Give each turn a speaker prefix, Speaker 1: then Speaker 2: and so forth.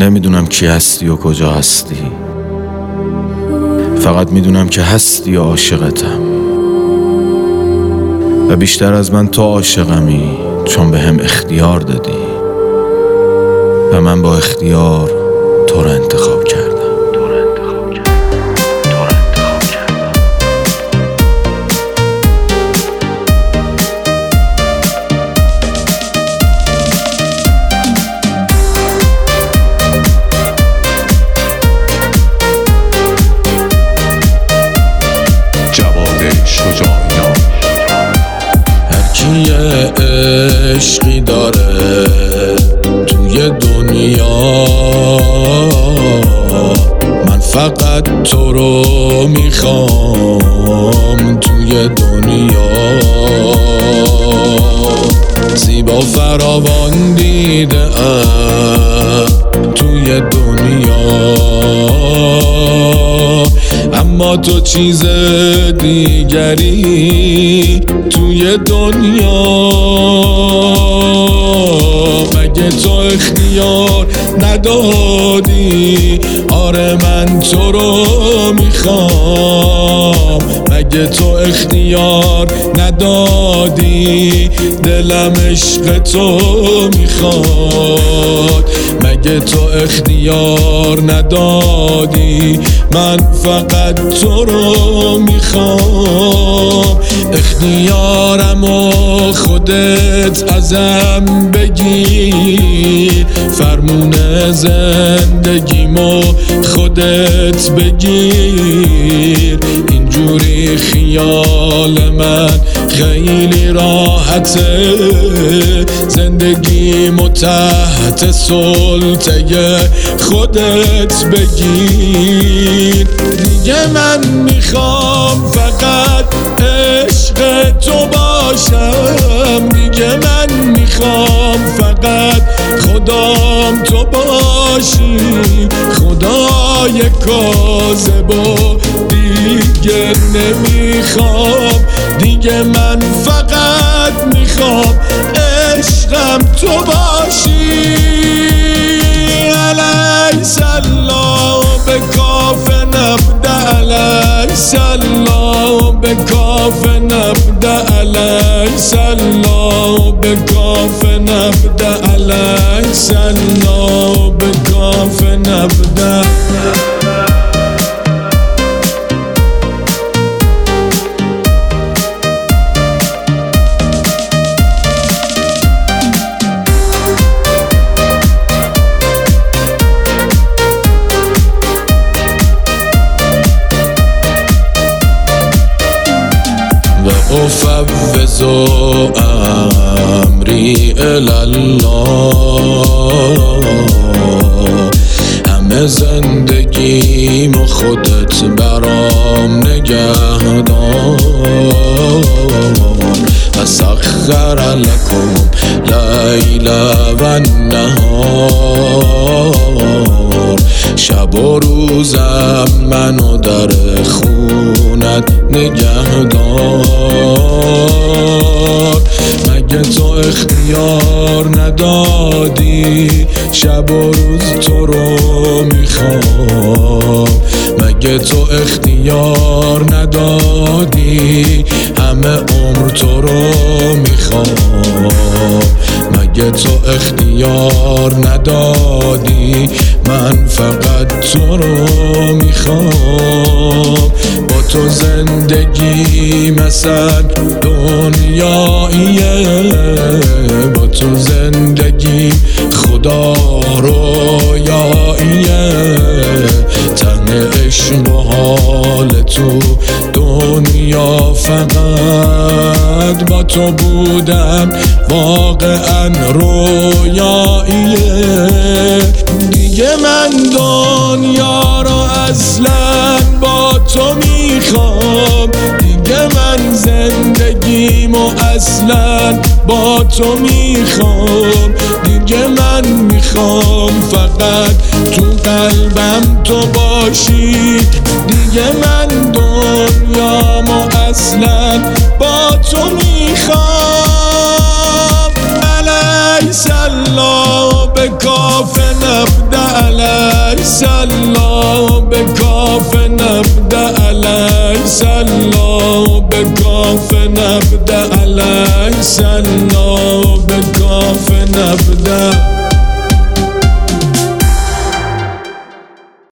Speaker 1: نمیدونم کی هستی و کجا هستی، فقط میدونم که هستی و عاشقتم و بیشتر از من تو عاشقمی، چون به هم اختیار دادی و من با اختیار تو رو انتخاب کردم.
Speaker 2: یه عشقی داره توی دنیا، من فقط تو رو میخوام توی دنیا. زیبا فراوان دیدم توی دنیا، اما تو چیز دیگری توی دنیا. مگه تو اختیار ندادی؟ آره من تو رو میخوام. مگه تو اختیار ندادی؟ دلم عشق تو میخواد. مگه تو اختیار ندادی؟ من فقط تو رو میخوام. اختیارمو خودت ازم بگیر، فرمون زندگیمو خودت بگیر. اینجوری خیال من خیلی راحته، زندگیمو تحت سلطه خودت بگیر. دیگه من میخوام فقط عشق تو باشم، دیگه من میخوام فقط خدام تو باشی. خدای کاذبو دیگه نمیخوام، دیگه من فقط میخوام عشقم تو باشی. علی سلام به کاف نبدا، علی سلام به کاف نبدا، علی سلام به کاف نبدا، علی سلام به کاف نبدا. افوض امری الله، همه زندگیمو خودت برام نگهدار. و سخر لکم لیل و نهار، شب و روزم منو در خونت نگهدار. مگه تو اختیار ندادی؟ شب و روز تو رو میخوام. مگه تو اختیار ندادی؟ همه عمر تو رو میخوام. مگه تو اختیار ندادی؟ من فقط تو رو میخوام. با تو زندگی مثل دنیاییه، با تو زندگی خدا رویاییه. تن عشق و حال تو دنیا، فقط با تو بودن واقعا رویاییه. دیگه من دنیا رو اصلا با تو میخوام، دیگه من زندگیمو اصلا با تو میخوام. دیگه من میخوام فقط تو قلبم تو باشی. دیگه من دنیامو اصلا با تو میخوام. علی سلام به کاف نبدا، أليس الله بكاف نبدأ أليس الله بكاف نبدأ أليس الله بكاف نبدأ